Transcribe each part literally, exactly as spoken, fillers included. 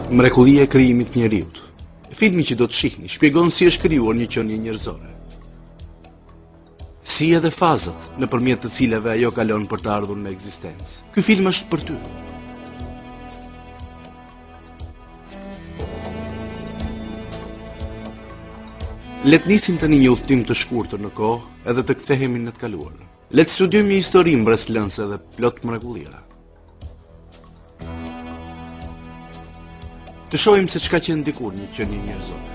Mrekullia e krijimit të njeriut. Filmi që do të shihni shpjegon si është krijuar një qenie njerëzore. Si edhe fazat nëpërmjet të cilave ajo kalon për të ardhur në ekzistencë. Ky film është për ty. Le të nisim tani një udhtim të shkurtër në kohë edhe të kthehemi në të kaluarën. Le të studiojmë një histori mbreslënse dhe plot mrekullira. Të shohim se çka qenë dikur një qenie njerëzore.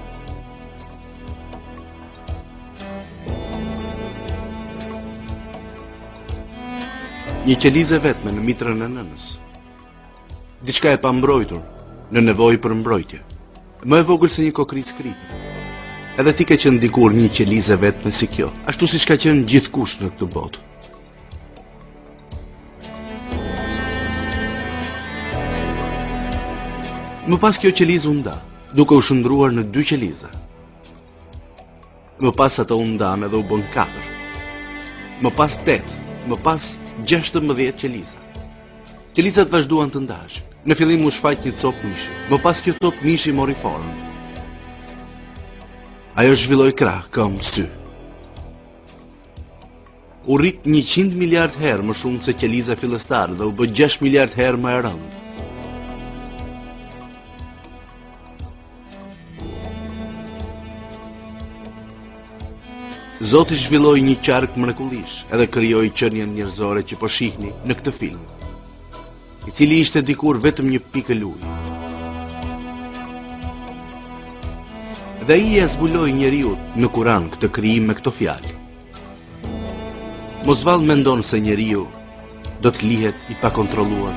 Një qelizë vetme në mitrën e nënës. Diçka e pambrojtur, në nevojë për mbrojtje. Më e vogël se një kokric kripe. Edhe ti ke qenë dikur një qelizë vetme si kjo, ashtu siç ka qenë gjithkush në këtë botë. Më pas kjo qelizë u nda, duke u shndruar në dy qeliza. Më pas ato u ndan edhe u bën katër. Më pas tetë, më pas gjashtëmbëdhjetë qeliza. Qelizat vazhduan të ndaheshin. Në fillim u shfaq një copë mishi. Më pas kjo copë mishi mori formën. Ajo zhvilloi krah, këmbë, sy. U rrit njëqind miliard herë më shumë se qeliza fillestare dhe u bë gjashtë miliard herë më e rëndë. Zoti zhvilloi një qark mrekullish edhe krijoi qenien njerëzore që po shihni në këtë film, i cili ishte dikur vetëm një pikë luji. Dhe ai e zbuloi njeriu në Kur'an këtë krijim me këto fjalë. Mos vallë mendon se njeriu do të lihet i pakontrolluar.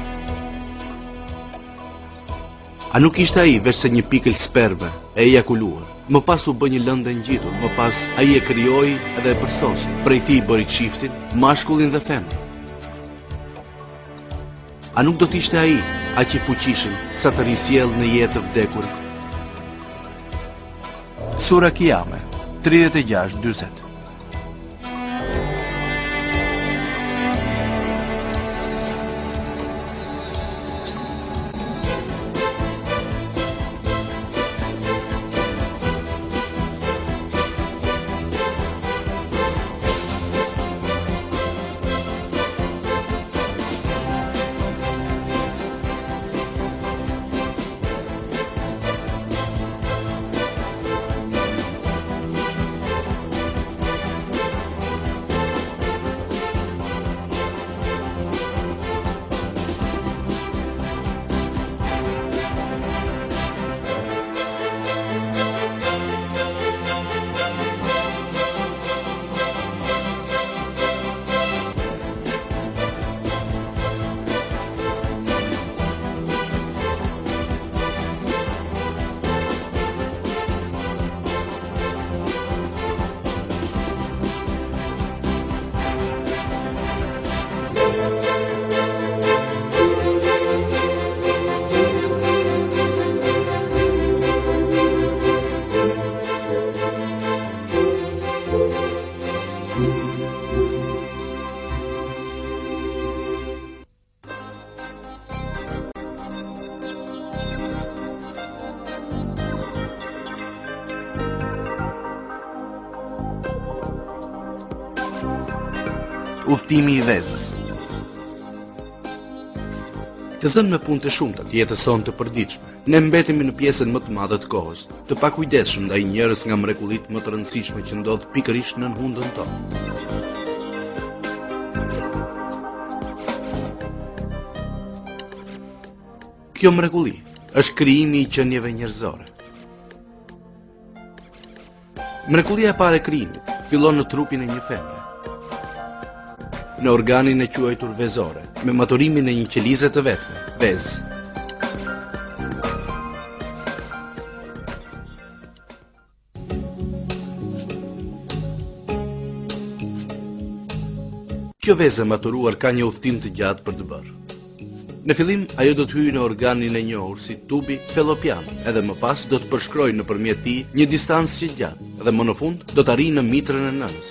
A nuk ishte ai veç se një pikël sperme e ejakuluar? Më pas u bë një lëndë ngjitur, më pas ai e krijoi edhe e përsosi. Prej tij bëri çiftin, mashkullin dhe femrën. A nuk do të ishte ai aq i fuqishëm sa të risjell në jetë të vdekur? Sura Kiame, tridhjetë e gjashtë dyzet. Udhtimi i vezës. Të zënë me punë të shumta të jetës sonë të përditshme, ne mbetemi në pjesën më të madhe të kohës, të pakujdesshëm ndaj njërës nga mrekullitë më të rëndësishme që ndodh pikërisht në hundën tonë. Kjo mrekulli është krijimi i qenieve njerëzore. Mrekullia e parë e krijimit fillon në trupin e një femre, në organin e quajtur vezore, me maturimin e një qelize të vetme, vezë. Kjo vezë e maturuar ka një udhtim të gjatë për të bërë. Në fillim, ajo do të hyjë në organin e njohur si tubi fallopian, edhe më pas do të përshkrojë nëpërmjet tij një distancë që gjatë, dhe më në fund do të arrijë në mitrën e nënës.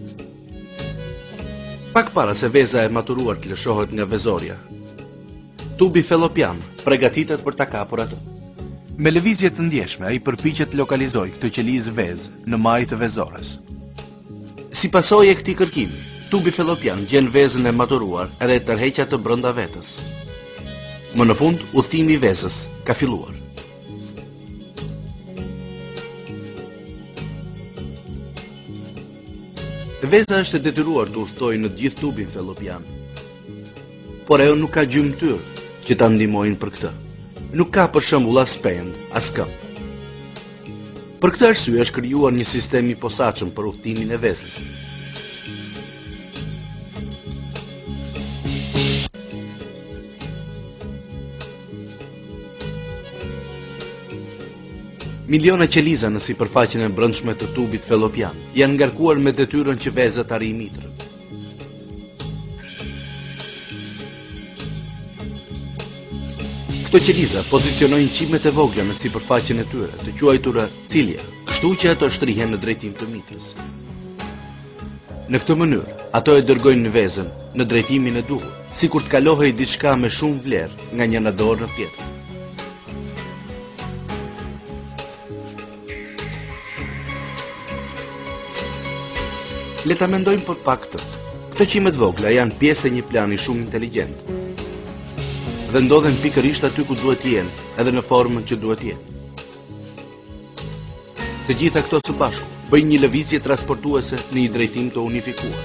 Pak para se veza e maturuar të lëshohet nga vezorja, Tubi fallopian përgatitet për ta kapur atë. Me lëvizje të ndjeshme, ai përpiqet të lokalizojë këtë qelizë vezë në majë të vezores. Si pasojë e këtij kërkimi, tubi fallopian gjen vezën e maturuar edhe e tërheq atë brenda vetes. Më në fund, udhëtimi i vezës ka filluar. Veza është e detyruar të udhtojë në të gjithë tubin fallopian. Por ajo nuk ka gjymtyr që ta ndihmojnë për këtë. Nuk ka për shembull as pend, as këmbë. Për këtë arsye është krijuar një sistem i posaçëm për udhtimin e vezës. Miliona qeliza në sipërfaqen e brendshme të tubit fallopian janë ngarkuar me detyrën që veza të arrijë mitrën. Këto qeliza pozicionojnë qimet e vogla në sipërfaqen e tyre, të quajtura cilja, kështu që ato shtrihen në drejtim të mitrës. Në këtë mënyrë, ato e dërgojnë vezën në drejtimin e duhur, sikur të kalohej diçka me shumë vlerë nga njëra dorë në tjetrën. Le ta mendojmë për pak këtë. Këto qime të vogla janë pjesë e një plani shumë inteligjent dhe ndodhen pikërisht aty ku duhet të jenë, edhe në formën që duhet të jenë. Të gjitha këto së bashku bëjnë një lëvizje transportuese në një drejtim të unifikuar.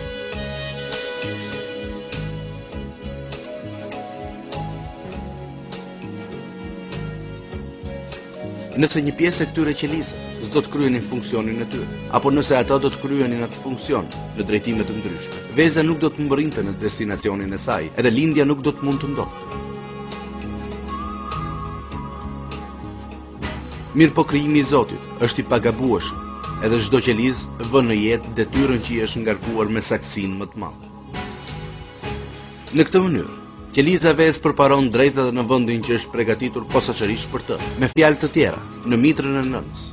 Nëse një pjesë e këtyre qelizave s'do të kryenin funksionin e tyre, apo nëse ato do të kryenin atë funksion në drejtime të ndryshme, veza nuk do të mbërrinte në destinacionin e saj, edhe lindja nuk do të mund të ndodhte. Mirë po krijimi i Zotit është i pagabueshëm, edhe çdo qelizë vën në jetë detyrën që i është ngarkuar me saktësinë më të madhe. Në këtë mënyrë, qeliza vezë përparon drejt edhe në vendin që është përgatitur posaçërisht për të, me fjalë të tjera, në mitrën e nënës.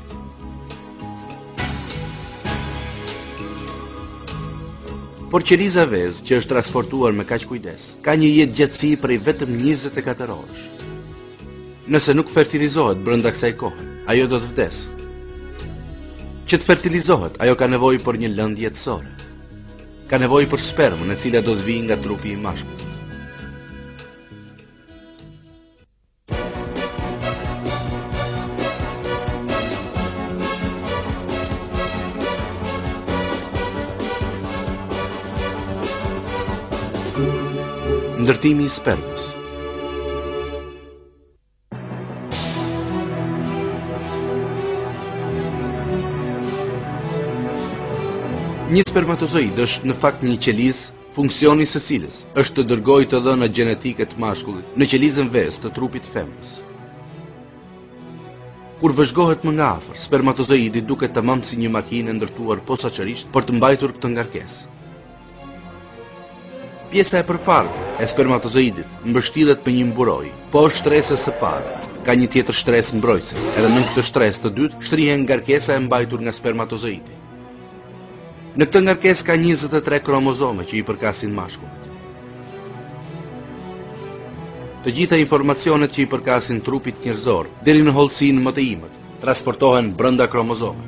Por qeliza vezë që është transportuar me kaq kujdes, ka një jetë gjatësi prej vetëm njëzet e katër orësh. Nëse nuk fertilizohet brenda kësaj kohe, ajo do të vdesë. Që të fertilizohet, ajo ka nevojë për një lëndë jetësore. Ka nevojë për spermën, e cila do të vijë nga trupi i mashkullit. Ndërtimi i spermës. Një spermatozoid është në fakt një qelizë, funksioni së cilës është të dërgojë të dhënat gjenetike të mashkullit në qelizën vezë të trupit të femrës. Kur vëzhgohet më nga afër, spermatozoidi duket tamam si një makinë ndërtuar posaçërisht për të mbajtur këtë ngarkesë. Pjesa e përparme e spermatozoidit mbështillet për një mburoj, po shtresës së parë ka një tjetër shtresë mbrojtëse, edhe në këtë shtresë të dytë shtrihen ngarkesa e mbajtur nga spermatozoidi. Në këtë ngarkesë ka njëzet e tre kromozome që i përkasin mashkullit. Të gjitha informacionet që i përkasin trupit njerëzor deri në hollësinë më të imët transportohen brenda kromozome.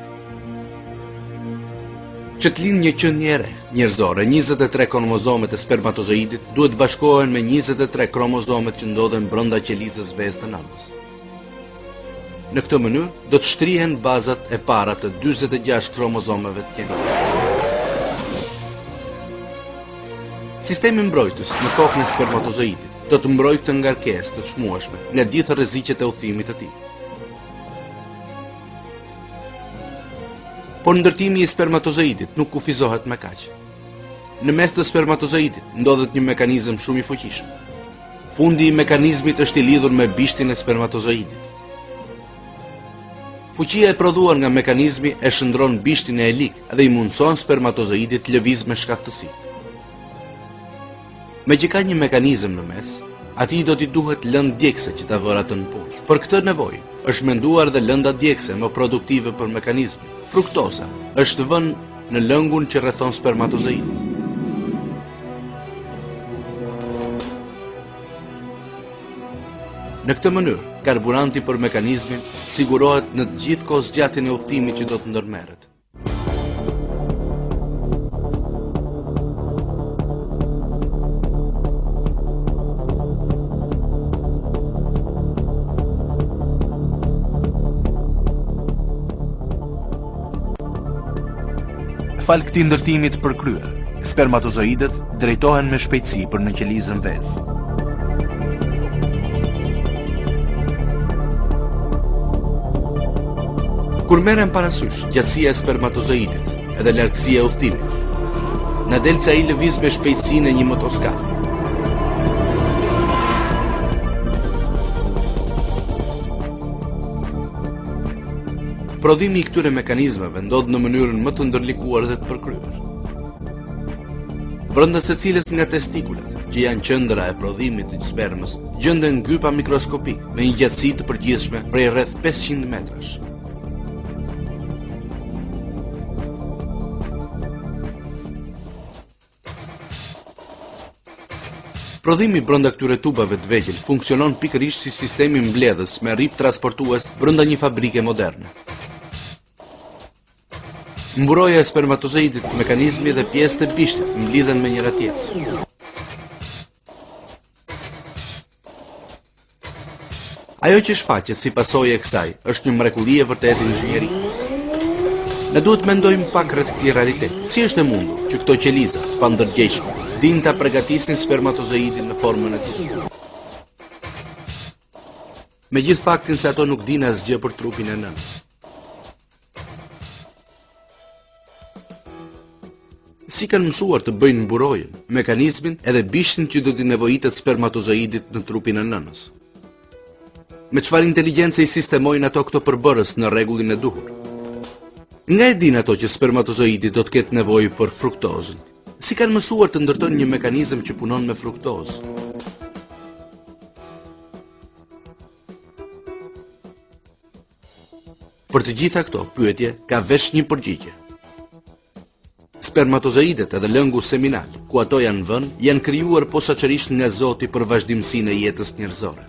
Që të lind një qenie e re njerëzore, njëzet e tre kromozomet e spermatozoidit duhet bashkohen me njëzet e tre kromozomet që ndodhen brenda qelizës vezë të nënës. Në këtë mënyrë do të shtrihen bazat e para të dyzet e gjashtë kromozomeve të qenies. Sistemi mbrojtës në kokën e spermatozoidit do të mbrojë këtë ngarkesë të çmueshme nga gjithë rreziqet e udhëtimit të tij. Por ndërtimi i spermatozoidit nuk kufizohet me kaq. Në mes të spermatozoidit ndodhet një mekanizëm shumë i fuqishëm. Fundi i mekanizmit është i lidhur me bishtin e spermatozoidit. Fuqia e prodhuar nga mekanizmi e shndron bishtin e helik dhe i mundson spermatozoidit të lëviz me shkaftësi. Me që ka një mekanizëm në mes, atij do t'i duhet lëndë djegëse që ta vërë atë në poshtë. Për këtë nevojë është menduar dhe lënda djegëse më produktive për mekanizmin. Fruktoza është vënë në lëngun që rrethon spermatozoidin. Në këtë mënyrë, karburanti për mekanizmin sigurohet në të gjithë kohëzgjatjen e udhëtimit që do të ndërmerret. Fal këtij ndërtimi të përkryer, spermatozoidët drejtohen me shpejtësi për në qelizën vezë. Kur merren parasysh gjatësia e spermatozoidit edhe largësia e udhëtimit, na del se ai lëviz me shpejtësinë e një motoskafi. Prodhimi i këtyre mekanizmave ndodh në mënyrën më të ndërlikuar dhe të përkryer. Brenda secilës nga testikulat, që janë qendra e prodhimit të spermës, gjenden gypa mikroskopik me një gjatësi të përgjithshme prej rreth pesëqind metrash. Prodhimi brenda këtyre tubave të vegjël funksionon pikërisht si sistemi mbledhës me rrip transportues brenda një fabrike moderne. Mburoja e spermatozoidit, mekanizmi dhe pjesët e bishtit mblidhen me njëra tjetrën. Ajo që shfaqet si pasojë e kësaj është një mrekulli e vërtetë inxhinierie. Ne duhet mendojmë pak rreth këtij realiteti. Si është e mundur që këto qeliza pa ndërgjegjshme dinë ta përgatisin spermatozoidin në formën e tij? Me gjithë faktin se ato nuk dinë asgjë për trupin e nënës. Si kanë mësuar të bëjnë mburojën, mekanizmin edhe bishtin që do t'i nevojitet spermatozoidit në trupin e nënës? Me çfarë inteligjencë i sistemojnë ato këto përbërës në rregullin e duhur? Nga e din ato që spermatozoidi do të ketë nevojë për fruktozën? Si kanë mësuar të ndërtojnë një mekanizëm që punon me fruktozë? Për të gjitha këto pyetje ka vesh një përgjigje. Spermatozoidet edhe lëngu seminal, ku ato janë vënë, janë krijuar posaçërisht nga Zoti për vazhdimsinë e jetës njerëzore.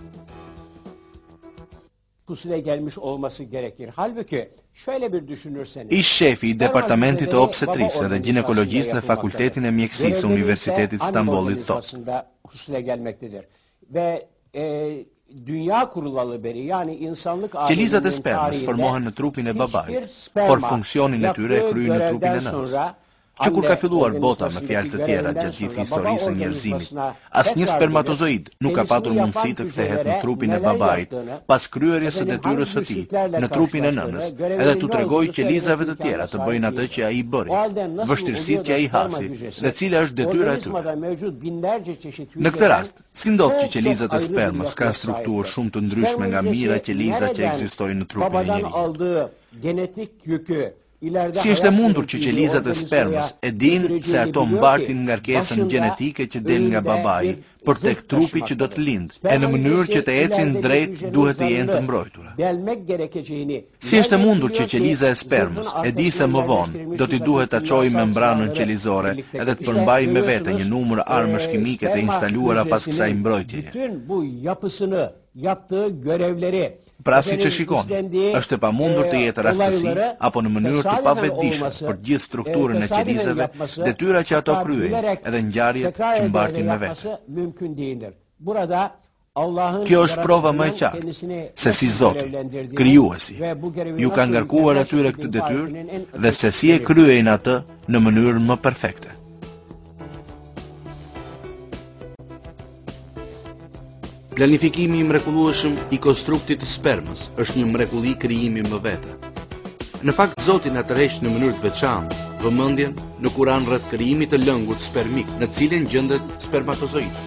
Pusule gelmiş olması gerekir. Halbuki şöyle bir düşünürseniz. Ish shefi i departamentit të obstetrisë dhe ginekologjisë në Fakultetin e Mjekësisë Universitetit Stambollit thotë. Pusule gelmektedir. Ve e, dünya kurulalı beri yani insanlık qelizat e spermës formohen në trupin e babait, por funksionin e tyre e kryejnë në trupin e nënës. Që kur ka filluar bota me fjalë të tjera gjatë gjithë historisë së njerëzimit, asnjë spermatozoid nuk ka patur mundësi të kthehet në trupin e babait pas kryerjes së detyrës së tij në trupin e nënës, edhe t'u tregojë qelizave të tjera të bëjnë atë që ai bëri, vështirësitë që ai hasi dhe cila është detyra e tyre. Në këtë rast, si ndodh që qelizat e spermës kanë strukturë shumë të ndryshme nga mijëra qeliza që ekzistojnë në trupin e njeriut? Si është e mundur që qelizat e spermës e dinë se ato mbartin ngarkesën gjenetike që del nga babai për tek trupi që do të lindë, e në mënyrë që të ecin drejt duhet të jenë të mbrojtura? Si është e mundur që qeliza e spermës e di se më vonë do t'i duhet ta çojë membranën qelizore edhe të përmbajë me vete një numër armësh kimike të instaluara pas kësaj mbrojtjeje? Pra si që shikoni, është e pamundur të jetë rastësi apo në mënyrë të pavetdijshme për gjithë strukturën e qelizave, detyra që ato kryejnë edhe ngjarjet që mbartin me vete. Kjo është prova më e qartë se si Zoti, krijuesi, ju ka ngarkuar atyre këtë detyrë dhe se si e kryejnë atë në mënyrën më perfekte. Planifikimi i mrekullueshëm i konstruktit të spermës është një mrekulli krijimi më vete. Në fakt Zoti na tërheq në mënyrë të veçantë vëmendjen në Kur'an rreth krijimit të lëngut spermik, në cilin gjendet spermatozoidi.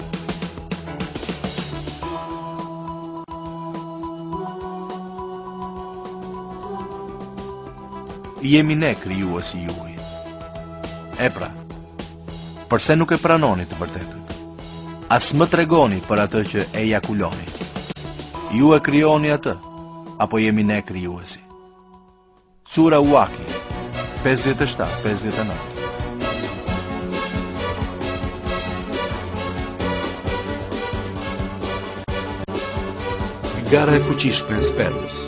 Jemi ne krijuesi juaj. E pra, përse nuk e pranoni të vërtetën? As më tregoni për atë që ejakuloni. Ju e krijoni atë, apo jemi ne krijuesi? Sura Waqi, pesëdhjetë e shtatë pesëdhjetë e nëntë. Gara e fuqishme e spermës.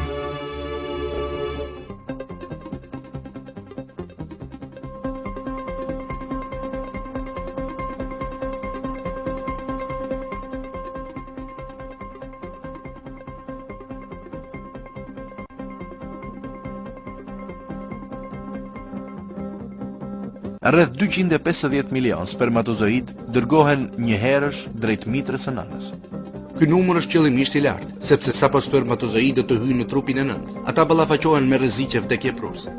Rreth dyqind e pesëdhjetë milion spermatozoid dërgohen një herësh drejt mitrës së nënës. Ky numër është qëllimisht i lartë, sepse sapo spermatozoidët të hyjnë në trupin e nënës, ata ballafaqohen me rreziqe vdekjepruese.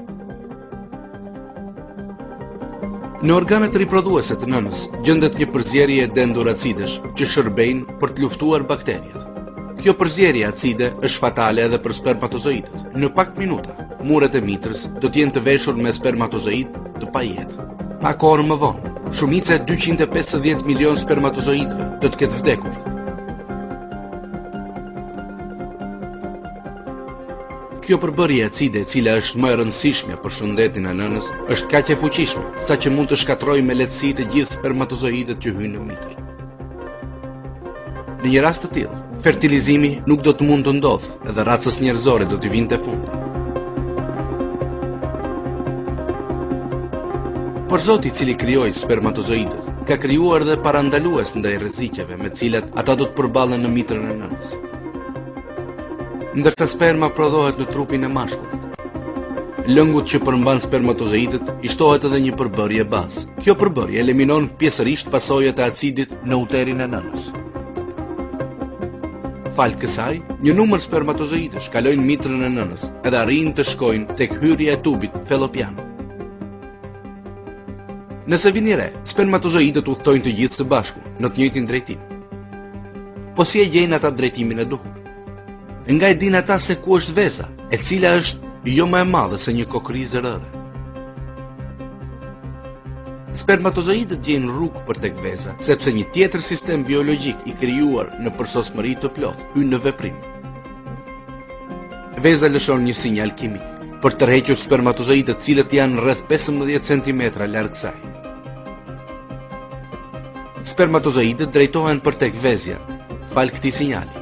Në organet riprodhuese të nënës gjendet një përzierje denduracidesh që shërbejnë për të luftuar bakteriet. Kjo përzierje acide është fatale edhe për spermatozoidët. Në pak minuta, muret e mitrës do të jenë të veshur me spermatozoid të pajetë. Pak orë më vonë, shumica e dyqind e pesëdhjetë milion spermatozoidëve do të ketë vdekur. Kjo përbërje acide, e cila është më e rëndësishme për shëndetin e nënës, është kaq e fuqishme, saqë mund të shkatërrojë me lehtësi të gjithë spermatozoidët që hyjnë në mitër. Në një rast të tillë, fertilizimi nuk do të mund të ndodhë dhe racës njerëzore do të vinte fundi. Por Zoti i cili krijoi spermatozoidët, ka krijuar dhe parandalues ndaj rreziqeve me të cilat ata do të përballen në mitrën e nënës. Ndërsa sperma prodhohet në trupin e mashkullit, lëngut që përmban spermatozoidët i shtohet edhe një përbërje bazë. Kjo përbërje eliminon pjesërisht pasojat e acidit në uterin e nënës. Fal kësaj, një numër spermatozoidësh kalojnë mitrën e nënës edhe arrijnë të shkojnë tek hyrja e tubit fallopian. Nëse vini re, spermatozoidët udhtojnë të gjithë së bashku në të njëjtin drejtim. Po si e gjejnë ata drejtimin e duhur? Nga e din ata se ku është veza, e cila është jo më e madhe se një kokrizë rëre. Spermatozoidët gjejnë rrugë për tek veza, sepse një tjetër sistem biologjik i krijuar në përsosmëri të plotë hyn në veprim. Veza lëshon një sinjal kimik për të tërhequr spermatozoidët, cilët janë rreth pesëmbëdhjetë centimetra larg saj. Spermatozoidët drejtohen për tek vezja, fal këtij sinjali.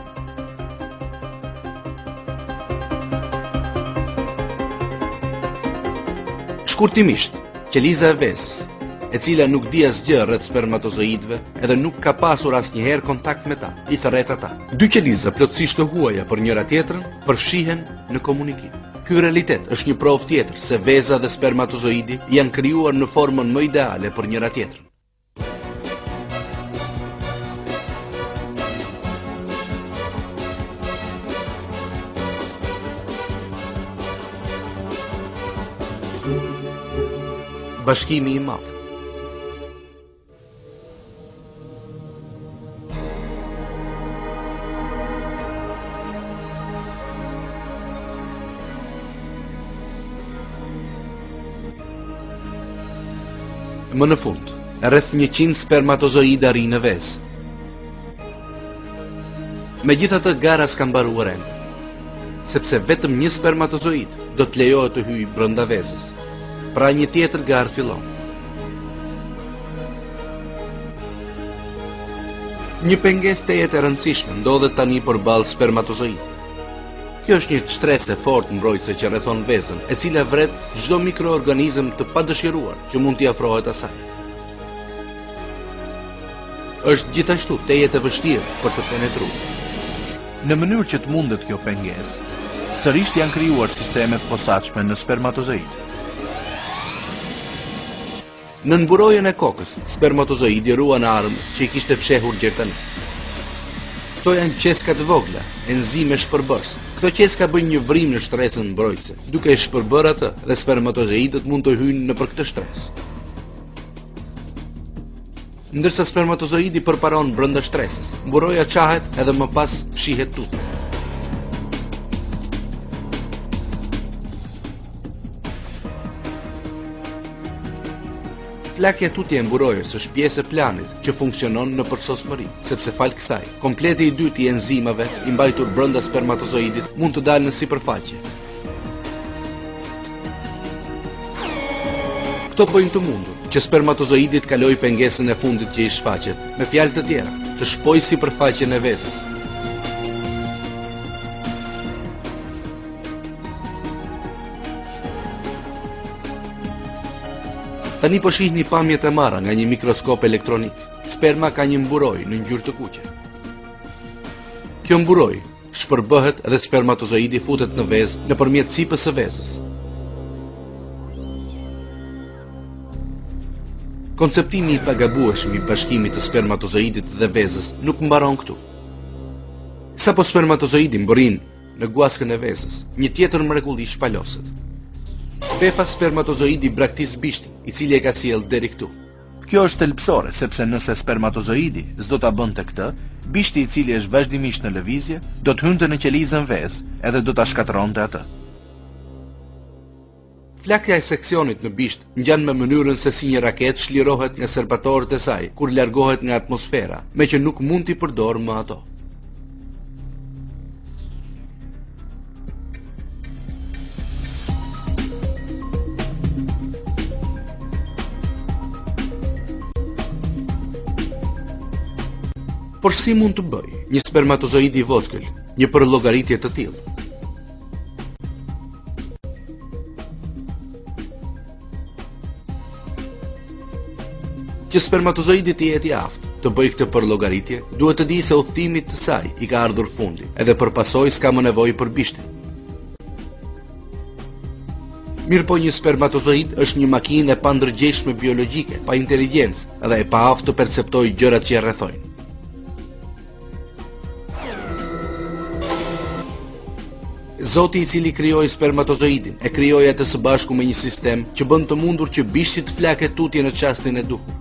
Shkurtimisht, qeliza e vezës, e cila nuk di asgjë rreth spermatozoidëve edhe nuk ka pasur asnjëherë kontakt me ta, i thërret ata. Dy qeliza plotësisht të huaja për njëra tjetrën përfshihen në komunikim. Ky realitet është një provë tjetër se veza dhe spermatozoidi janë krijuar në formën më ideale për njëra tjetrën. Bashkimi i madh. Më në fund, rreth njëqind spermatozoid arrin në vezë. Megjithatë, gara s'ka mbaruar ende, sepse vetëm një spermatozoid do të lejohet të hyjë brenda vezës. Pra një tjetër garë fillon. Një pengesë tejet e rëndësishme ndodhet tani përballë spermatozoidit. Kjo është një shtresë e fortë mbrojtëse që rrethon vezën, e cila vret çdo mikroorganizëm të padëshiruar që mund t'i afrohet asaj. Është gjithashtu tejet e vështirë për të penetruar. Në mënyrë që të mundet kjo pengesë, sërish janë krijuar sistemet posaçme në spermatozoid. Në mburojën e kokës, spermatozoidi ruan armë që i kishte fshehur gjertani. Këto janë qeska të vogla, enzime shpërbërës. Këto qeska bëjnë një vrim në shtresën mbrojtëse, duke e shpërbërë atë dhe spermatozoidët mund të hyjnë nëpër këtë shtresë. Ndërsa spermatozoidi përparon brenda shtresës, mburoja çahet edhe më pas fshihet tutje. Flakja tutje e mburojës është pjesë e planit që funksionon në përsosmëri, sepse fal kësaj, kompleti i dytë i enzimave i mbajtur brenda spermatozoidit mund të dalë në sipërfaqe. Këto bëjnë të mundur që spermatozoidit kaloj pengesën e fundit që i shfaqet, me fjalë të tjera, të shpojë sipërfaqen e vezës. Tani po shihni pamjet e marra nga një mikroskop elektronik. Sperma ka një mburoj në ngjyrë të kuqe. Kjo mburoj shpërbëhet dhe spermatozoidi futet në vezë nëpërmjet sipës së vezës. Konceptimi i pagabueshëm i bashkimit të spermatozoidit dhe vezës nuk mbaron këtu. Sapo spermatozoidi mbërrin në guaskën e vezës, një tjetër mrekulli shpaloset. Pefa spermatozoidi braktis bishtin, i cili e ka sjell deri këtu. Kjo është thelbësore, sepse nëse spermatozoidi s'do ta bënte këtë, bishti i cili është vazhdimisht në lëvizje, do të hynte në qelizën vezë edhe do ta shkatërronte atë. Flakja e seksionit në bisht ngjan me mënyrën se si një raket shlirohet nga serbatorët e saj kur largohet nga atmosfera, me që nuk mund t'i përdor më ato. Por si mund të bëj një spermatozoid i vogël një përllogaritje të tillë? Që spermatozoidi të jetë i aftë të bëj këtë përllogaritje, duhet të di se udhëtimit të saj i ka ardhur fundi, edhe për pasojë s'ka më nevojë për bishtin. Mirë po një spermatozoid është një makinë e pandërgjeshme biologjike, pa inteligjencë dhe e pa aftë të perceptojë gjërat që e rrethojnë. Zoti i cili krijoi spermatozoidin e krijoi atë së bashku me një sistem që bën të mundur që bishti të flaket tutje në çastin e duhur.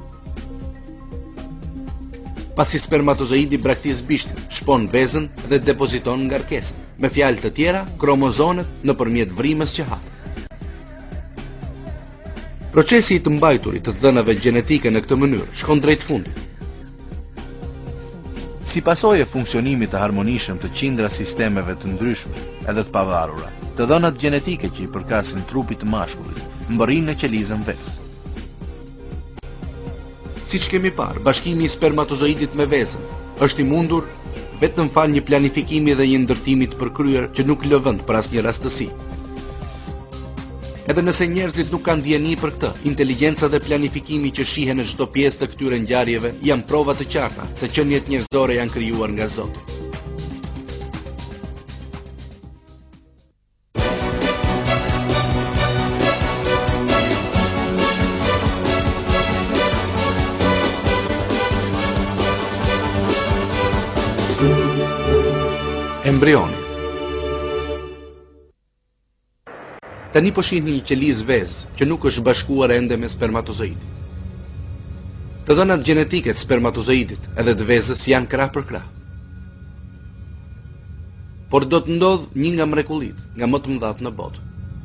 Pasi spermatozoidi braktis bishtin, shpon vezën dhe depoziton ngarkesën. Me fjalë të tjera, kromozonet nëpërmjet vrimës që hap. Procesi i të mbajturit të dhënave gjenetike në këtë mënyrë shkon drejt fundit. Si pasojë e funksionimit të harmonishëm të qindra sistemeve të ndryshme edhe të pavarura, të dhënat gjenetike që i përkasin trupit të mashkullit mbërrin në qelizën vezë. Siç kemi parë, bashkimi i spermatozoidit me vezën është i mundur vetëm fal një planifikimi dhe një ndërtimi të përkryer që nuk lë vend për asnjë rastësi. Edhe nëse njerëzit nuk kanë dieni për këtë, inteligjenca dhe planifikimi që shihen në çdo pjesë të këtyre ngjarjeve janë prova të qarta se qeniet njerëzore janë krijuar nga Zoti. Embrioni. Tani po shihni një qelizë vezë që nuk është bashkuar ende me spermatozoidin. Të dhënat gjenetike të spermatozoidit edhe të vezës janë krah për krah. Por do të ndodh një nga mrekullit, nga më të mëdhat në botë.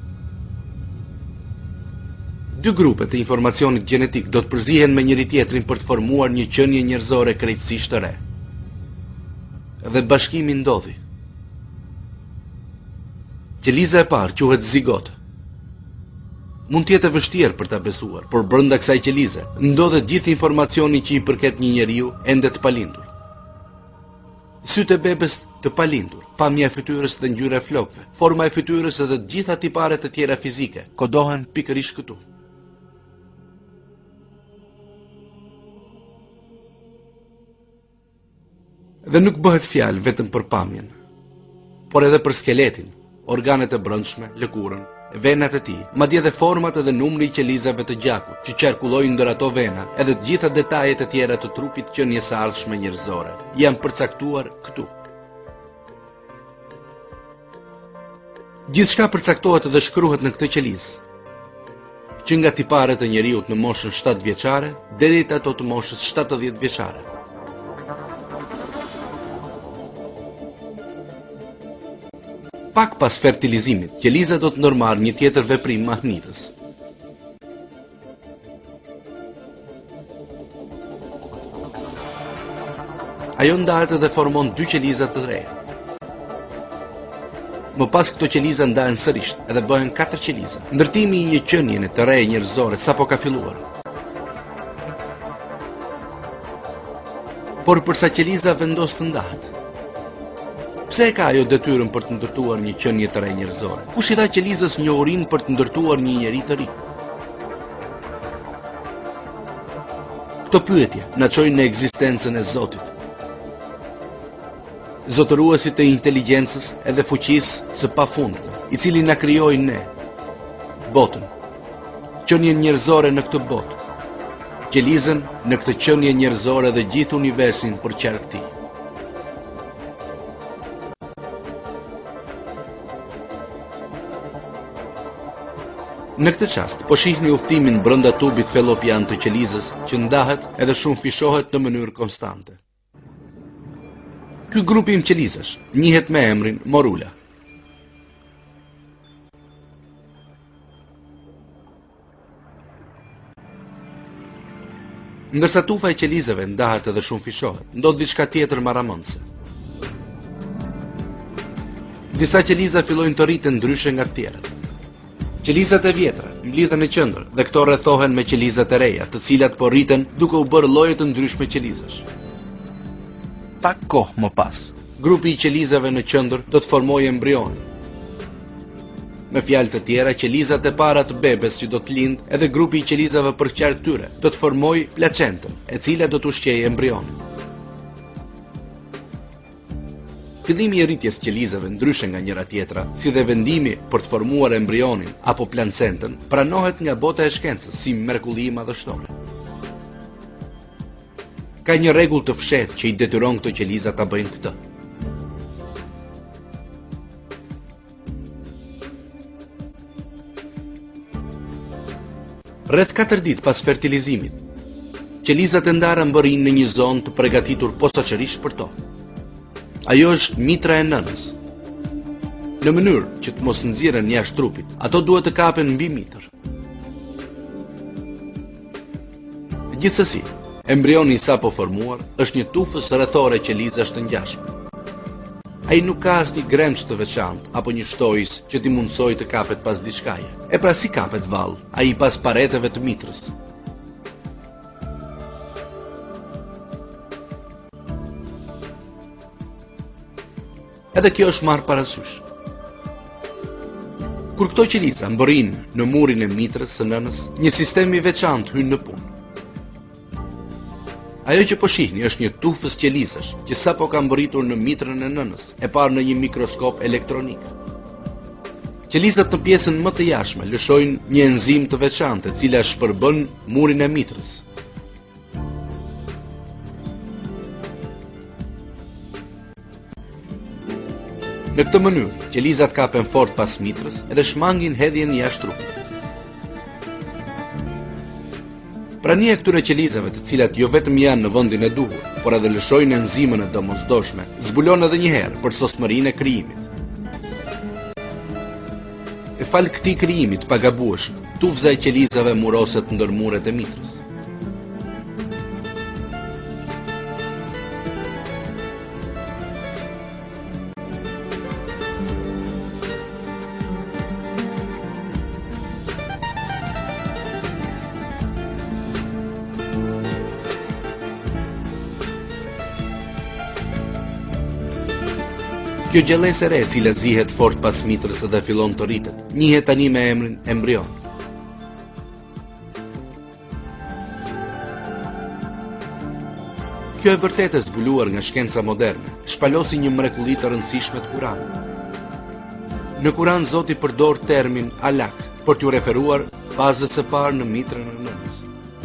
Dy grupe të informacionit gjenetik do të përzihen me njëri tjetrin për të formuar një qenie njerëzore krejtësisht të re. Dhe bashkimi ndodhi. Qeliza e parë quhet zigot. Mund të jetë e vështirë për ta besuar, por brenda kësaj qelize ndodhet gjithë informacioni që i përket një njeriu ende të palindur. Sytë e bebes të palindur, pamja e fytyrës dhe ngjyra e flokëve, forma e fytyrës dhe të gjitha tiparet e tjera fizike kodohen pikërisht këtu. Dhe nuk bëhet fjalë vetëm për pamjen, por edhe për skeletin, organet e brendshme, lëkurën, venat e tij, madje edhe format edhe numri i qelizave të gjakut që qarkullojnë ndër ato vena, edhe të gjitha detajet e tjera të trupit qenies së ardhshme njerëzore janë përcaktuar këtu. Gjithçka përcaktohet dhe shkruhet në këtë qelizë, që nga tiparet e njeriut në moshën shtatë vjeçare deri te ato të moshës shtatëdhjetë vjeçare. Pak pas fertilizimit, qeliza do të ndërmarrë një tjetër veprim mahnitës. Ajo ndahet dhe formon dy qeliza të reja. Më pas këto qeliza ndahen sërish edhe bëhen katër qeliza. Ndërtimi i një qenie të re njerëzore sapo ka filluar. Por përsa qeliza vendos të ndahet, pse e ka ajo detyrën për të ndërtuar një qenie të re njerëzore? Kush i dha qelizës një urinë për të ndërtuar një njeri të ri? Këto pyetje na çojnë në ekzistencën e Zotit. Zotëruesit e inteligjencës edhe fuqisë së pafundme, i cili na krijoi ne, botën, qenien njerëzore në këtë botë, qelizën në këtë qenie njerëzore dhe gjithë universin për qark tij. Në këtë çast, po shihni udhtimin brenda tubit fallopian të qelizës që ndahet edhe shumë fishohet në mënyrë konstante. Ky grup i qelizësh njihet me emrin morula. Ndërsa tufa e qelizave ndahet edhe shumë fishohet, ndodh diçka tjetër marramëndse. Disa qeliza fillojnë të rriten ndryshe nga të tjerat. Qelizat e vjetra mblidhen në qendër dhe këto rrethohen me qelizat e reja, të cilat po rriten duke u bërë lloje të ndryshme qelizash. Pak kohë më pas, grupi i qelizave në qendër do të formojë embrionin. Me fjalë të tjera, qelizat e para të bebes që do të lind, edhe grupi i qelizave për qark tyre do të formojë placentën, e cila do të ushqejë embrionin. Fillimi i rritjes qelizave ndryshe nga njëra tjetra, si dhe vendimi për të formuar embrionin apo placentën, pranohet nga bota e shkencës si mrekulli madhështore. Ka një rregull të fshehtë që i detyron këto qeliza ta bëjnë këtë. Rreth katër ditë pas fertilizimit, qelizat e ndara mbërrin në një zonë të përgatitur posaçërisht për to. Ajo është mitra e nënës. Në mënyrë që të mos nxirren jashtë trupit, ato duhet të kapen mbi mitër. Gjithsesi, embrioni sa po formuar është një tufës rrethore qelizash të ngjashme. Ai nuk ka asnjë gremç të veçantë apo një shtojës që t'i mundsojë të kapet pas diçkaje. E pra si kapet vallë, ai pas pareteve të mitrës. Edhe kjo është marrë parasysh. Kur këto qeliza mbërrin në murin e mitrës së nënës, një sistem i veçantë hyn në punë. Ajo që po shihni është një tufës qelizash që sapo ka mbërritur në mitrën e nënës, e parë në një mikroskop elektronik. Qelizat në pjesën më të jashtme lëshojnë një enzim të veçantë, e cila shpërbën murin e mitrës. Në këtë mënyrë, qelizat kapen fort pas mitrës edhe shmangin hedhjen jashtë trupit. Prania e këtyre qelizave, të cilat jo vetëm janë në vendin e duhur, por edhe lëshojnë enzimën e domosdoshme, zbulon edhe një herë për sosmërinë e krijimit. E fal këtij krijimi të pagabueshëm, tufza e qelizave muroset ndër muret e mitrës. Kjo gjellëse e re, e cila zihet fort pas mitrës dhe fillon të rritet, njihet tani me emrin embrion. Kjo e vërtet e zbuluar nga shkenca moderne, shpalosi një mrekulli të rëndësishme të Kuranit. Në Kuran Zoti përdor termin alak për t'u referuar fazës së parë në mitrën e nënës.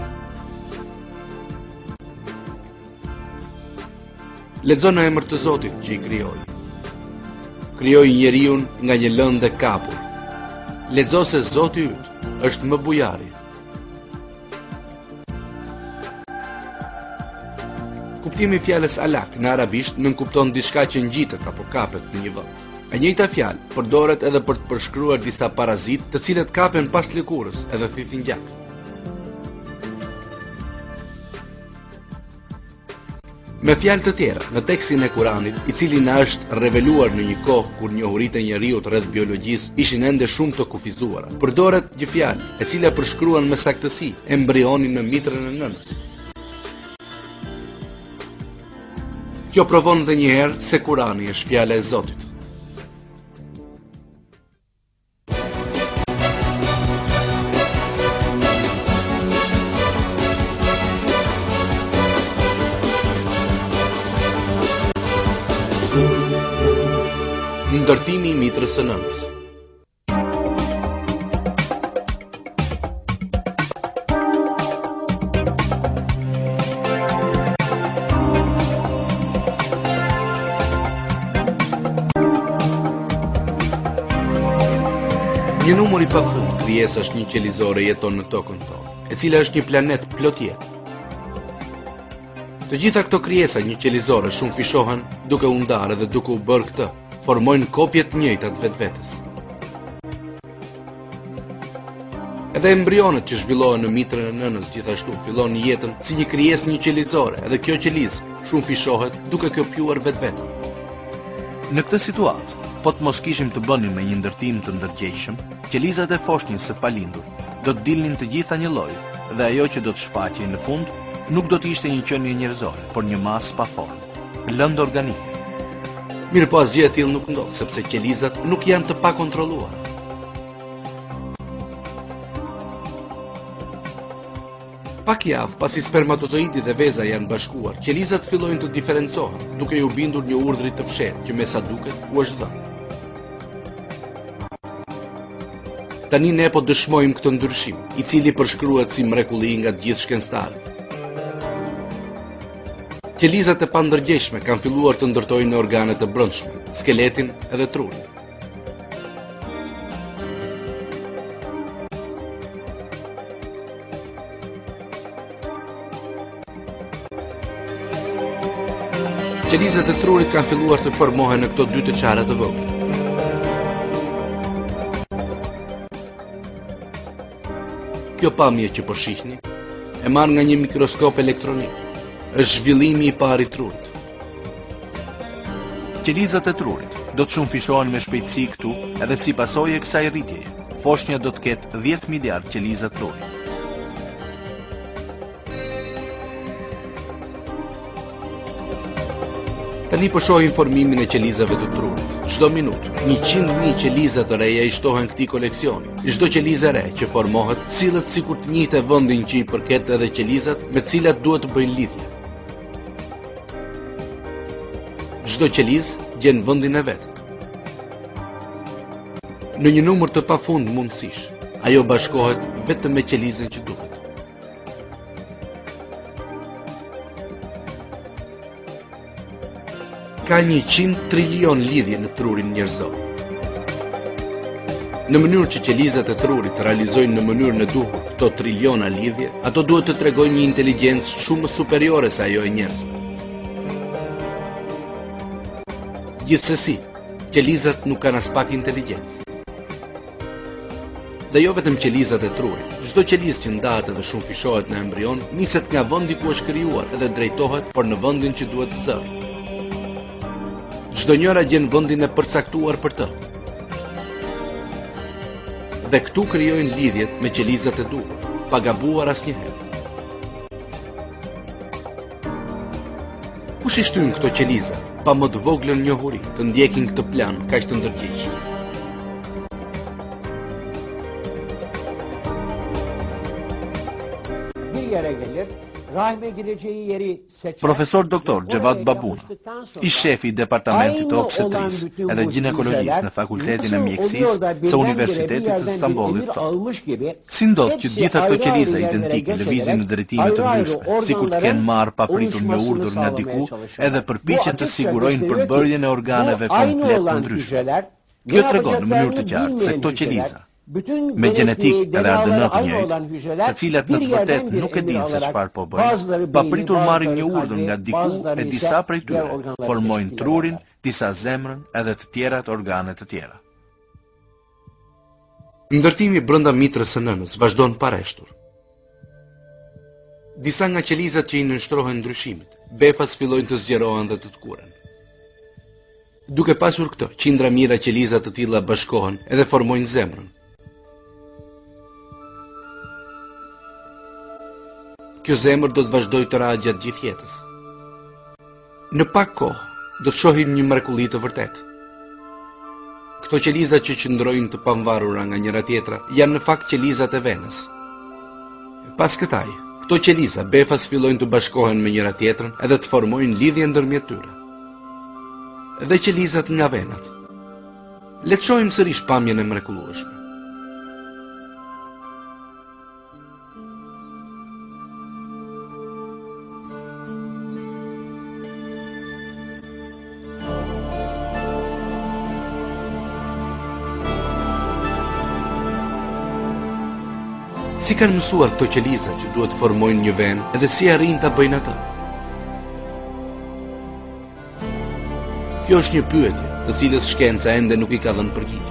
Lexo në emër të Zotit që i krijoi. Krijoi njeriun nga një lëndë e kapur. Lexo se Zoti yt është më bujari. Kuptimi i fjalës alak në arabisht nënkupton diçka që ngjitet apo kapet në një vend. E njëjta fjalë përdoret edhe për të përshkruar disa parazitë, të cilët kapen pas lëkurës edhe thithin gjak. Me fjalë të tjera, në tekstin e Kuranit, i cili na është reveluar në një kohë kur njohuritë e njeriut rreth biologjisë ishin ende shumë të kufizuara, përdoret një fjalë e cila përshkruan me saktësi embrionin në mitrën e nënës. Kjo provon edhe një herë se Kurani është fjala e Zotit. Ndërtimi i mitrës së nënës. Një numër i pafund krijesash një qelizore jeton në tokën tonë, e cila është një planet plot jetë. Të gjitha këto krijesa një qelizore shumë fishohen duke u ndarë dhe duke u bërë këtë, formojnë kopje të njëjta të vetvetes. Edhe embrionët që zhvillohen në mitrën e nënës gjithashtu fillojnë jetën si një krijesë një qelizore, edhe kjo qelizë shumë fishohet duke kopjuar vetveten. Në këtë situatë, po të mos kishim të bënim me një ndërtim të ndërgjegjshëm, qelizat e foshnjës së palindur do të dilnin të gjitha një lloj, dhe ajo që do të shfaqej në fund nuk do të ishte një qenie njerëzore, por një masë pa formë, lëndë organike. Mirë po asgjë e tillë nuk ndodh, sepse qelizat nuk janë të pakontrolluara. Pak javë pasi spermatozoidi dhe veza janë bashkuar, qelizat fillojnë të diferencohen, duke ju bindur një urdhri të fshehtë që me sa duket u është dhënë. Tani ne po dëshmojmë këtë ndryshim, i cili përshkruhet si mrekulli nga të gjithë shkencëtarët. Qelizat e pandërgjeshme kanë filluar të ndërtojnë në organet e brendshme, skeletin edhe trurin. Qelizat e trurit kanë filluar të formohen në këto dy të çara të vogla. Kjo pamje që po shihni e marr nga një mikroskop elektronik. Është zhvillimi i parë i trurit. Qelizat e trurit do të shumë fishohen me shpejtësi këtu, edhe si pasojë e kësaj rritjeje, foshnja do të ketë dhjetë miliard qeliza truri. Tani po shohim formimin e qelizave të trurit. Çdo minutë, njëqind mijë qeliza të reja i shtohen këtij koleksioni. Çdo qelizë e re që formohet sillet sikur të njëjtë vendin që i përket edhe qelizat me të cilat duhet të bëjnë lidhje. Çdo qelizë gjen vendin e vet. Në një numër të pafund mundësish, ajo bashkohet vetëm me qelizën që duhet. Ka njëqind trilion lidhje në trurin njerëzor. Në mënyrë që qelizat e trurit të realizojnë në mënyrën e duhur këto triliona lidhje, ato duhet të tregojnë një inteligjencë shumë superiore se ajo e njerëzve. Gjithsesi, qelizat nuk kanë as pak inteligjencë. Dhe jo vetëm qelizat e trurit, çdo qelizë që ndahet edhe shumë fishohet në embrion, niset nga vendi ku është krijuar edhe drejtohet por në vendin që duhet zërë. Çdo njëra gjen vendin e përcaktuar për të. Dhe këtu krijojnë lidhjet me qelizat e duhur, pa gabuar asnjëherë. Kush i shtyn këto qeliza, pa më të voglën njohuri, të ndjekin këtë plan kaq të ndërgjegjshëm? Bir yere gelir. Rahme gireceği yeri seçer. Profesor doktor Xhevat Babuna, i shefi i departamentit të obstetrisë edhe ginekologjisë në Fakultetin e Mjekësisë së Universitetit të Stambollit thotë: si ndodh që gjitha këto qeliza identike lëvizin në drejtime të ndryshme, sikur të kenë marrë papritur një urdhër nga diku, edhe përpiqen të sigurojnë përbërjen e organeve komplet të ndryshme. Kjo tregon në mënyrë të qartë se këto qeliza me gjenetik edhe A D N të njëjtë, të cilat në të vërtet nuk e dinë se çfarë po bëjnë, papritur marrin një urdhër nga diku e disa prej tyre formojnë trurin, disa zemrën edhe të tjerat organe të tjera. Ndërtimi brenda mitrës së nënës vazhdon pa rreshtur. Disa nga qelizat që i nënshtrohen ndryshimit, befas fillojnë të zgjerohen dhe të tkuren. Duke pasur këtë, qindra mijëra qeliza të tilla bashkohen edhe formojnë zemrën. Kjo zemër do të vazhdojë të rrahë gjatë gjithë jetës. Në pak kohë, do të shohim një mrekulli të vërtetë. Këto qeliza që qëndrojnë të pavarura nga njëra tjetra janë në fakt qelizat e venës. Pas kësaj, këto qeliza befas fillojnë të bashkohen me njëra tjetrën edhe të formojnë lidhje ndërmjet tyre. Dhe qelizat nga venat. Le të shohim sërish pamjen e mrekullueshme. Si kanë mësuar këto qeliza që duhet të formojnë një ven, edhe si arrin ta bëjnë atë? Kjo është një pyetje, të cilës shkenca ende nuk i ka dhënë përgjigje.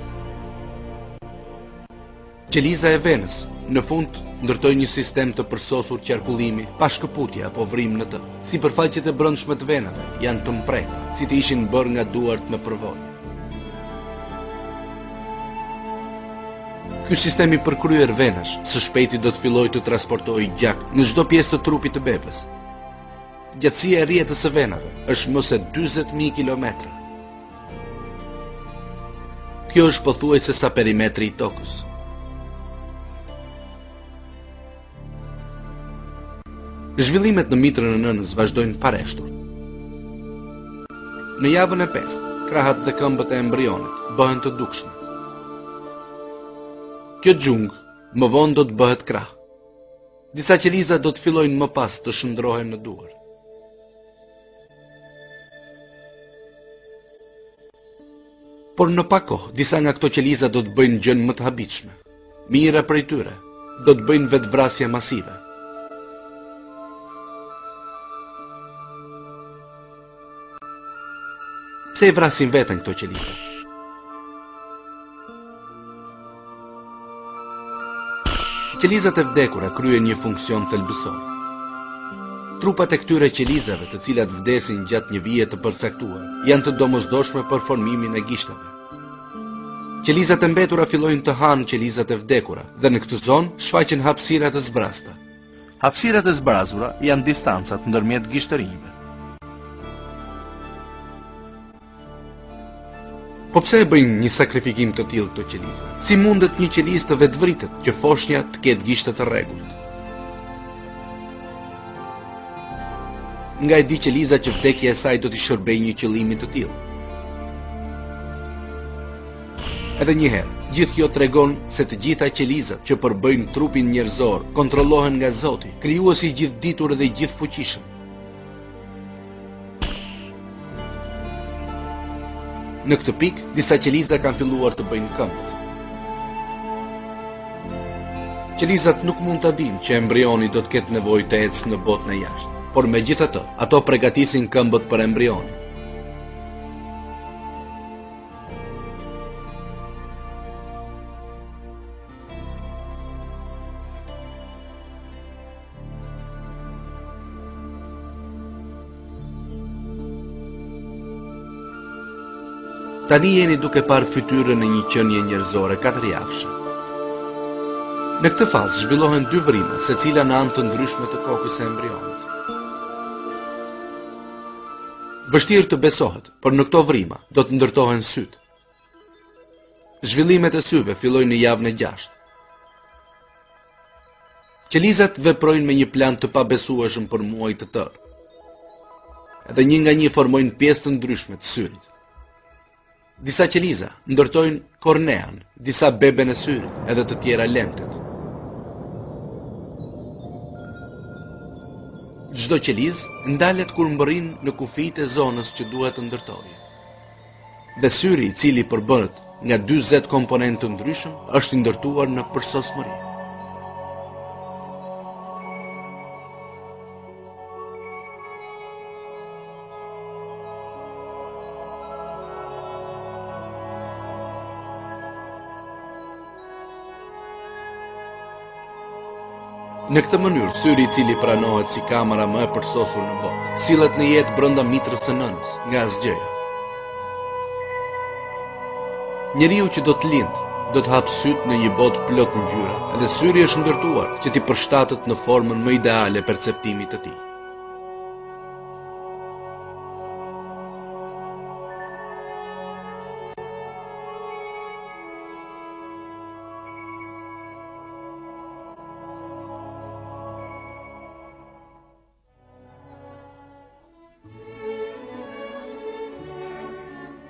Qeliza e venës, në fund, ndërtoi një sistem të përsosur qarkullimi, pa shkëputje apo vrim në të. Sipërfaqet e brendshme të venave janë të mprehta, si të ishin bërë nga duart me përvojë. Ky sistem i përkryer venash, së shpejti do të fillojë të transportojë gjak në çdo pjesë të trupit të bebes. Gjatësia e rrjetës së venave është më se dyzet mijë kilometra. Kjo është pothuajse sa perimetri i tokës. Zhvillimet në mitrën e nënës vazhdojnë pa rreshtur. Në javën e pestë, krahat dhe këmbët e embrionit bëhen të dukshme. Kjo gjungë më vonë do të bëhet krah. Disa qeliza do të fillojnë më pas të shndrohen në duar. Por në pak kohë, disa nga këto qeliza do të bëjnë gjën më të habitshme. Mira prej tyre do të bëjnë vetvrasje masive. Pse i vrasin veten këto qeliza? Qelizat e vdekura kryen një funksion thelbësor. Trupat e këtyre qelizave, të cilat vdesin gjatë një vije të përcaktuar, janë të domosdoshme për formimin e gishtave. Qelizat e mbetura fillojnë të hanë qelizat e vdekura dhe në këtë zonë shfaqen hapësirat e zbrasta. Hapësirat e zbrazura janë distancat ndërmjet gishtërinjve. Po pse e bëjnë një sakrifikim të tillë këto qeliza? Si mundet një qelizë të vetvritet që foshnja të ketë gishte të rregullt? Nga e di qeliza që vdekja e saj do t'i shërbejë një qëllimi të tillë. Edhe një herë, gjithë kjo tregon se të gjitha qelizat që përbëjnë trupin njerëzor kontrollohen nga Zoti, krijuesi i gjithditur dhe i gjithfuqishëm. Në këtë pikë, disa qeliza kanë filluar të bëjnë këmbët. Qelizat nuk mund ta dinë që embrioni do të ketë nevojë të ecë në botën e jashtë. Por me gjithatë, ato përgatisin këmbët për embrion. Tani jeni duke parë fytyrën e një qenie njerëzore katërjavshme. Në këtë fazë zhvillohen dy vrima, secila në anë të ndryshme të kokës së embrionit. Vështirë të besohet, por në këto vrima do të ndërtohen sytë. Zhvillimet e syve fillojnë në javën e gjashtë. Qelizat veprojnë me një plan të pabesueshëm për muaj të tërë. Edhe një nga një formojnë pjesë të ndryshme të syrit. Disa qeliza ndërtojnë kornean, disa beben e syrit, edhe të tjera lentet. Çdo qelizë ndalet kur mbërrin në kufijtë e zonës që duhet të ndërtojë. Dhe syri, i cili përbëhet nga dyzet komponentë të ndryshëm, është i ndërtuar në përsosmëri. Në këtë mënyrë, syri i cili pranohet si kamera më e përsosur në botë, sillet në jetë brenda mitrës së nënës, nga asgjëja. Njeriu që do të lindë, do të hapë sytë në një botë plot ngjyra, edhe syri është ndërtuar që t'i përshtatet në formën më ideale perceptimit të tij.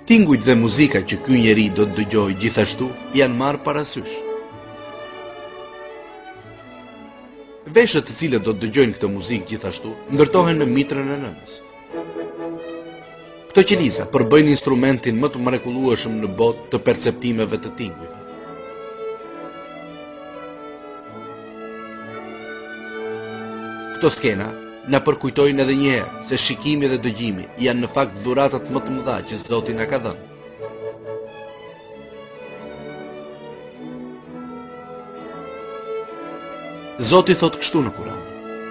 Tingujt dhe muzika që ky njeri do të dëgjoj gjithashtu janë marrë parasysh. Veshët të cilët do të dëgjojnë këtë muzikë gjithashtu ndërtohen në mitrën e nënës. Këto qeliza përbëjnë instrumentin më të mrekullueshëm në botë të perceptimeve të tingujve. Këto skena na përkujtojnë edhe një herë se shikimi dhe dëgjimi janë në fakt dhuratat më të mëdha që Zoti na ka dhënë. Zoti thot kështu në Kur'an: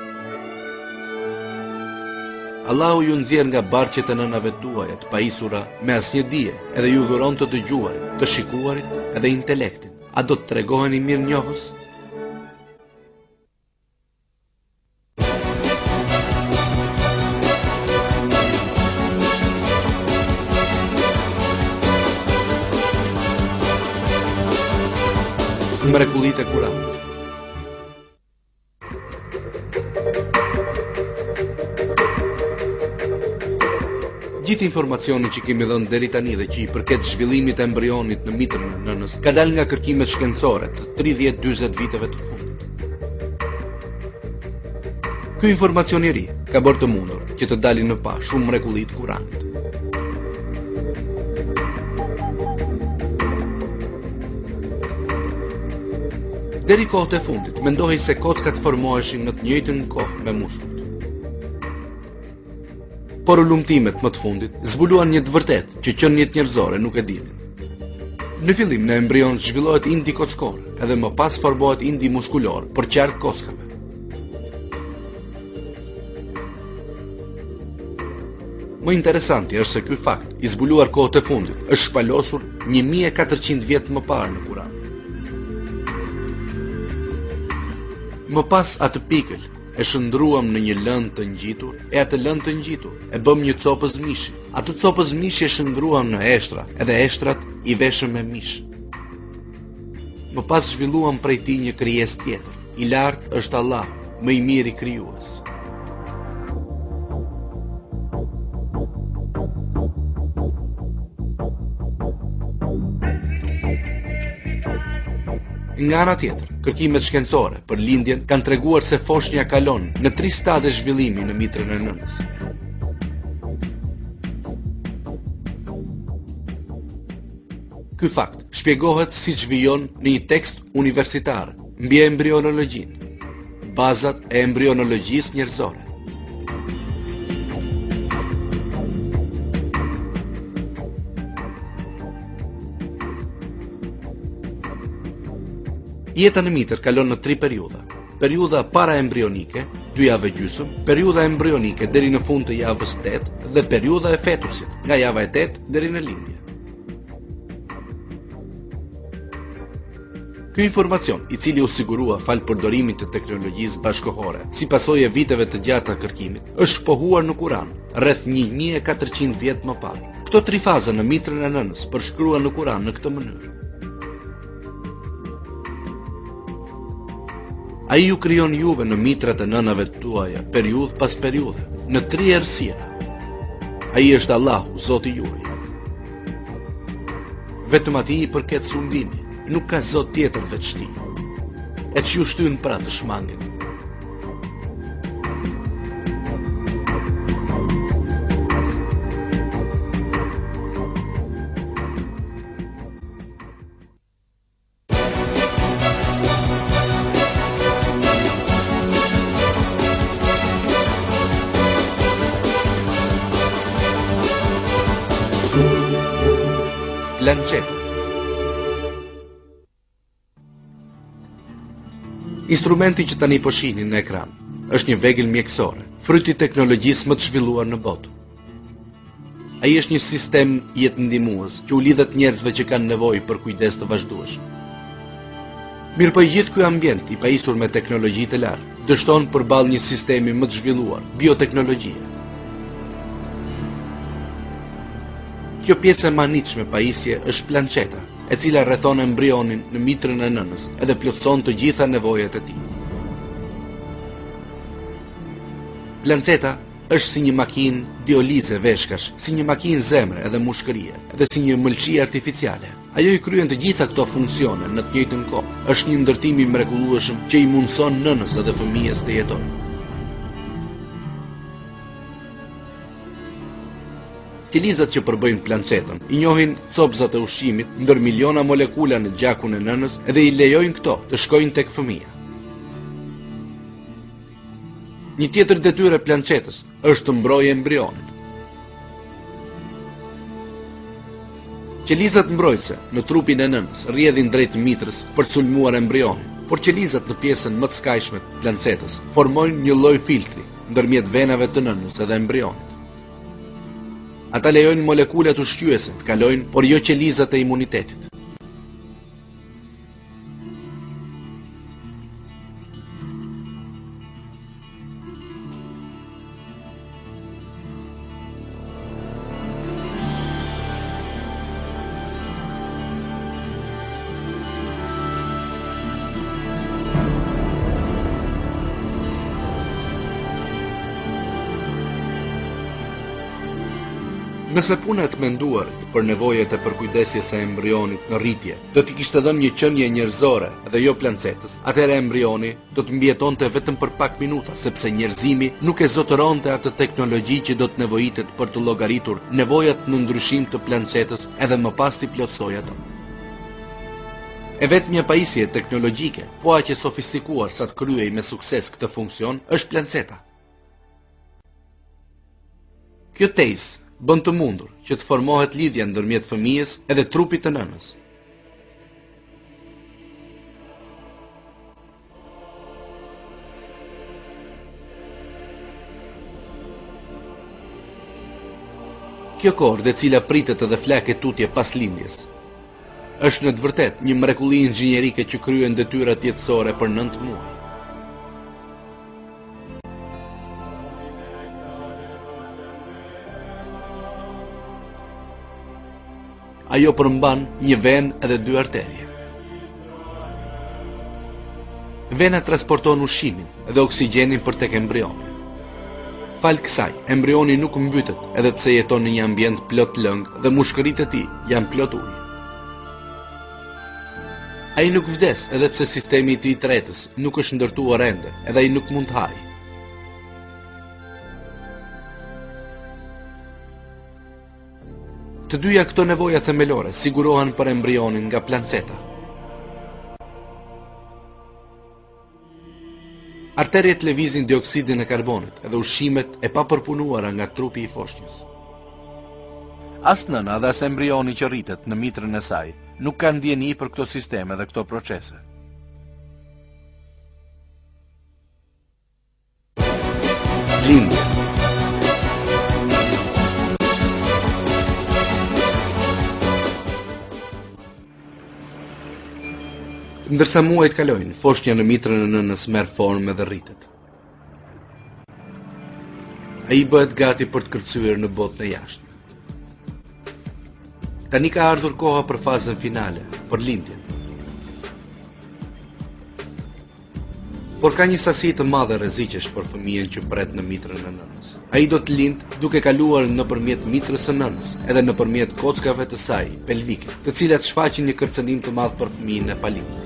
Allahu ju nxjerr nga barqet e nënave tuaja të pajisura me asnjë dije, edhe ju dhuron të dëgjuarit, të shikuarit edhe intelektin. A do të tregoheni mirënjohës? Mrekullitë e Kuranit. Gjithë informacioni që kemi dhënë deri tani dhe që i përket zhvillimit të embrionit në mitrën e nënës ka dalë nga kërkimet shkencore të tridhjetë dyzet viteve të fundit. Ky informacion i ri ka bërë të mundur që të dalin në pa shumë mrekulli të Kuranit. Deri kohët e fundit, mendohej se kockat formoheshin në të njëjtën kohë me muskujt. Por ulumtimet më të fundit zbuluan një të vërtetë që qeniet njerëzore nuk e dinin. Në fillim në embrion zhvillohet indi kockor, edhe më pas formohet indi muskulor për qark kockave. Më interesanti është se ky fakt, i zbuluar kohët e fundit, është shpalosur një mijë e katërqind vjet më parë në Kur'an. Më pas atë pikël e shndruam në një lëndë të ngjitur, e atë lëndë të ngjitur e bëm një copës mishi. Atë copës mishi e shndruam në eshtra, edhe eshtrat i veshëm me mish. Më pas zhvilluam prej tij një krijesë tjetër. I lartë është Allah, më i miri krijues. Nga ana tjetër, kërkimet shkencore për lindjen kanë treguar se foshnja kalon në tri stade zhvillimi në mitrën e nënës. Ky fakt shpjegohet siç vijon në një tekst universitar mbi embrionologjinë, bazat e embrionologjisë njerëzore. Jeta në mitër kalon në tri periudha. Periudha para embrionike, dy javë gjysmë, periudha embrionike deri në fund të javës tetë dhe periudha e fetusit, nga java e tetë deri në lindje. Ky informacion, i cili u sigurua fal përdorimit të teknologjisë bashkëkohore, si pasojë e viteve të gjata të kërkimit, është shpohuar në Kur'an, rreth një mijë e katërqind vjet më parë. Këto tri faza në mitrën e nënës përshkruan në Kur'an në këtë mënyrë. Ai ju krijon juve në mitrat e nënave tuaja, periudhë pas periudhe, në tri errësira. Ai është Allahu, Zoti juaj. Vetëm atij i përket sundimi, nuk ka Zot tjetër veç tij. E ç'ju shtyn pra të shmanget. Plançeta. Instrumenti që tani po shihni në ekran është një vegël mjekësore, fryti i teknologjisë më të zhvilluar në botë. Ai është një sistem jetëndihmues që u lidhet njerëzve që kanë nevojë për kujdes të vazhdueshëm. Mirë po i gjithë ky ambient i pajisur me teknologji të lartë dështon përballë një sistemi më të zhvilluar, bioteknologjia. Kjo pjesë e manitshme pajisje është plançeta, e cila rrethon embrionin në mitrën e nënës edhe plotëson të gjitha nevojat e tij. Plançeta është si një makinë diolize veshkash, si një makinë zemre edhe mushkërie, edhe si një mëlçi artificiale. Ajo i kryen të gjitha këto funksione në të njëjtën kohë. Është një ndërtim i mrekullueshëm që i mundson nënës edhe fëmijës të jetojnë. Qelizat që përbëjnë plancetën i njohin copzat e ushqimit ndër miliona molekula në gjakun e nënës edhe i lejojnë këto të shkojnë tek fëmia. Një tjetër detyrë e plancetës është të mbrojë embrionin. Qelizat mbrojtëse në trupin e nënës rrjedhin drejt mitrës për të sulmuar embrionin, por qelizat në pjesën më të skajshme të plancetës formojnë një lloj filtri ndërmjet venave të nënës edhe embrionit. Ata lejojnë molekulat ushqyese të kalojnë, por jo qelizat e imunitetit. Nëse puna e të menduarit për nevojat e përkujdesjes së embrionit në rritje do t'i kishte dhënë një qenie njerëzore dhe jo plancetës, atëherë embrioni do të mbijetonte vetëm për pak minuta, sepse njerëzimi nuk e zotëronte atë teknologji që do të nevojitet për të llogaritur nevojat në ndryshim të plancetës edhe më pas t'i plotësojë ato. E vetmja pajisje teknologjike, po aq e sofistikuar sa të kryej me sukses këtë funksion, është planceta. Kjo tezë bën të mundur që të formohet lidhja ndërmjet fëmijës edhe trupit të nënës. Kjo kordë e cila pritet edhe flakë tutje pas lindjes, është në të vërtet një mrekulli inxhinierike që kryen detyrat jetësore për nëntë muaj. Ajo përmban një venë edhe dy arterje. Vena transporton ushqimin dhe oksigjenin për tek embrioni. Fal kësaj, embrioni nuk mbytet edhe pse jeton në një ambient plot lëng dhe mushkëritë e tij janë plot ujë. Ai nuk vdes edhe pse sistemi i tij tretës nuk është ndërtuar ende, edhe ai nuk mund të hajë. Të dyja këto nevoja themelore sigurohen për embrionin nga planceta. Arteriet lëvizin dioksidin e karbonit edhe ushqimet e papërpunuara nga trupi i foshnjës. As nëna dhe as embrioni që rritet në mitrën e saj nuk kanë ndjeni për këto sisteme dhe këto procese. Lindje. Ndërsa muajt kalojnë, foshnja në mitrën e nënës merr formë dhe rritet. Ai bëhet gati për të kërcyer në botën e jashtme. Tani ka ardhur koha për fazën finale, për lindjen. Por ka një sasi të madhe rreziqesh për fëmijën që pret në mitrën e nënës. Ai do të lindë duke kaluar nëpërmjet mitrës së nënës, edhe nëpërmjet kockave të saj pelvike, të cilat shfaqin një kërcënim të madh për fëmijën e palindur.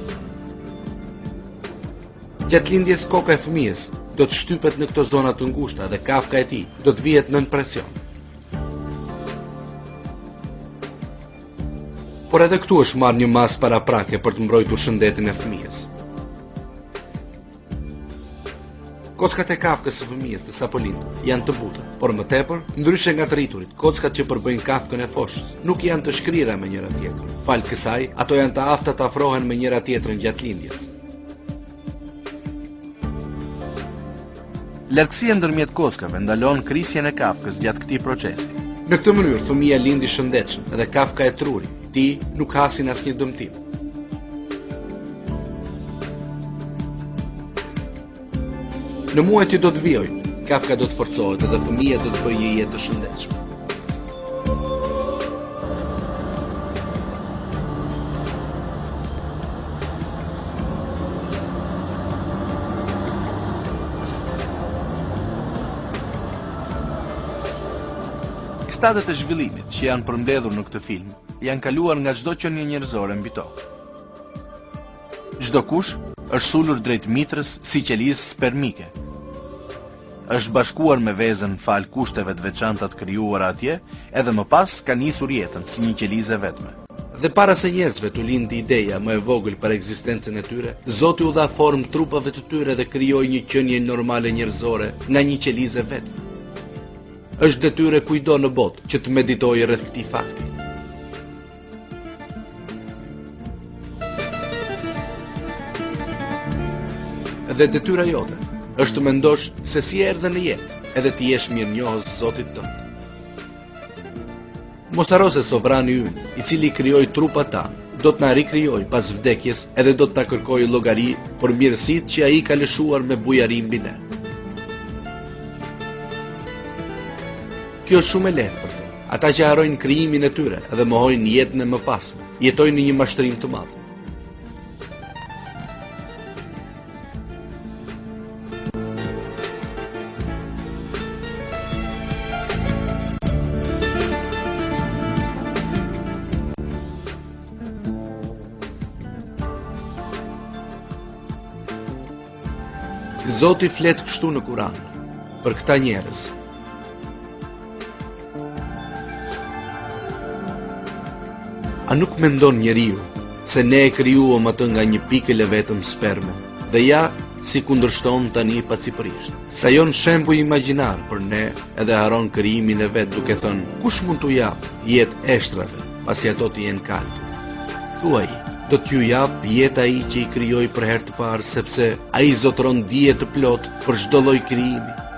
Gjatë lindjes koka e fëmijës do të shtypet në këto zona të ngushta dhe kafka e tij do të vihet nën presion. Por edhe këtu është marrë një masë paraprake për të mbrojtur shëndetin e fëmijës. Kockat e kafkës së fëmijës të sapo lindur janë të buta, por më tepër, ndryshe nga të rriturit, kockat që përbëjnë kafkën e foshës nuk janë të shkrira me njëra tjetrën. Fal kësaj, ato janë të afta të afrohen me njëra tjetrën gjatë lindjes. Lartësia ndërmjet kockave ndalon krisjen e kafkës gjatë këtij procesi. Në këtë mënyrë fëmia lindi shëndetshëm dhe kafka e truri, ti nuk hasin asnjë dëmtim. Në muajt që do të vijojnë, kafka do të forcohet dhe fëmia do të bëjë një jetë të shëndetshme. Stadiet e zhvillimit që janë përmbledhur në këtë film janë kaluar nga çdo qenie njerëzore mbi tokë. Çdo kush është sulur drejt mitrës si qelizë spermike. Është bashkuar me vezën fal kushteve të veçanta të krijuara atje, edhe më pas ka nisur jetën si një qelizë vetme. Dhe para se njerëzve t'u lindi ideja më e vogël për ekzistencën e tyre, Zoti u dha formë trupave të tyre dhe krijoi një qenie normale njerëzore nga një qelizë vetme. Është detyre kujdo në botë që të meditojë rreth këtij fakti. Dhe detyra jote është të mendosh se si erdhe në jetë, edhe të jesh mirënjohës Zotit tënd. Mos haro se sovrani ynë, i cili krijoi trupat tanë, do të na rikrijojë pas vdekjes edhe do të ta kërkojë llogari për mirësitë që ai ka lëshuar me bujari mbi ne. Kjo është shumë e lehtë për te. Ata që harrojnë krijimin e tyre edhe mohojnë jetën e mëpasme, jetojnë në një mashtrim të madh. Zoti flet kështu në Kur'an për këta njerëz. A nuk mendon njeriu se ne e krijuam atë nga një pikël e vetëm sperme, dhe ja si kundërshton tani pacipërisht. Sa jon shembull imagjinar për ne edhe haron krijimin e vet duke thënë, kush mund t'u jap jetë eshtrave pasi ato të jenë kaltur? Thuaj, do t'ju jap jetë ai që i krijoi për herë të parë, sepse ai zotëron dije të plot për çdo lloj krijimi.